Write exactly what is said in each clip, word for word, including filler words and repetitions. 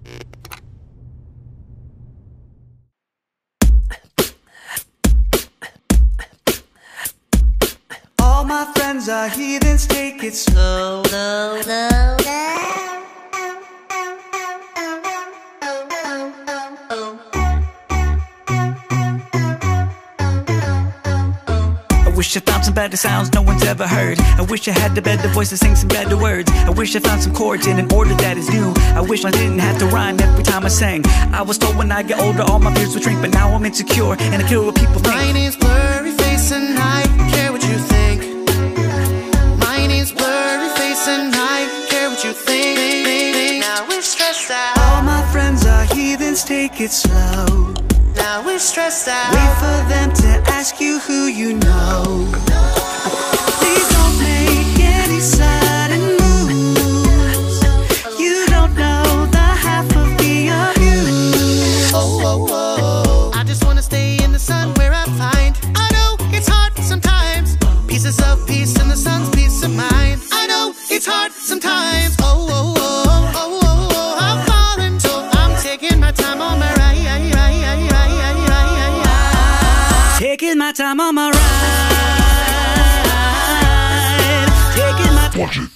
All my friends are heathens, take it slow, slow, slow, slow. I wish I found some better sounds no one's ever heard. I wish I had the better voice to sing some better words. I wish I found some chords in an order that is new. I wish I didn't have to rhyme every time I sang. I was told when I get older all my fears would shrink, but now I'm insecure and I care what people think. My name's Blurry Face and I care what you think. My name's Blurry Face and I care what you think. Now we're stressed out. All my friends are heathens, take it slow. Now we're stressed out. Wait for them to ask you who you know. Please don't make any sudden moves. You don't know the half of the abuse. Oh, oh, oh. I just wanna stay in the sun where I find. I know it's hard sometimes. Pieces of peace in the sun's peace of mind. I know it's hard sometimes. Oh, oh, oh, oh, oh, oh. I'm falling, so I'm taking my time on my ride. Taking my time on my ride. Taking my Watch it.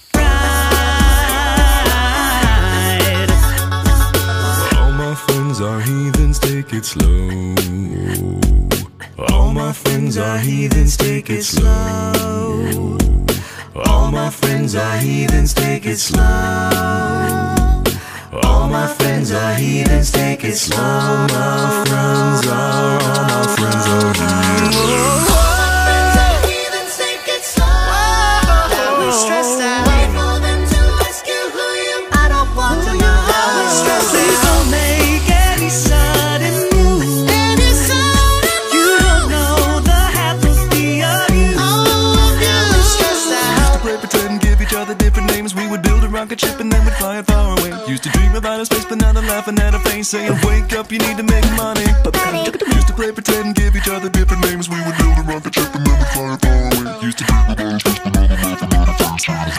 ride. All my friends are heathens, take it slow. All my friends are heathens, take it slow. All my friends are heathens, take it slow. All my friends are heathens, take it slow. All my friends are, all my friends are heathens. All my friends are heathens, take it slow. Now we're stressed out. Wait for them to ask you who you. I don't want to know. Now we're stressed out. Please don't make any sudden moves. Any sudden You don't know the half of the abuse. Oh, now we're stressed out. Used to play pretend, give each other different names. We would build a rocket ship and then we'd fly it far away. Used to dream about a space, but now they're laughing at our face, saying, wake up, you need to make money. Used to play pretend, give each other different names. We would build a rocket ship and then we'd fly it far away. Used to dream about a space, but now they're laughing at our face.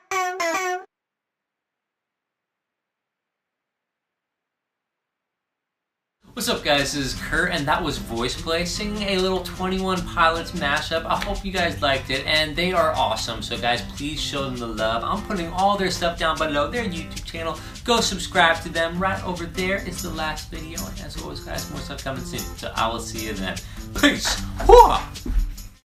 What's up guys, this is Kurt and that was Voice Play singing a little twenty-one Pilots mashup. I hope you guys liked it and they are awesome, so guys please show them the love. I'm putting all their stuff down below, their YouTube channel. Go subscribe to them. Right over there is the last video, and as always guys, more stuff coming soon, so I will see you then. Peace! Whoa!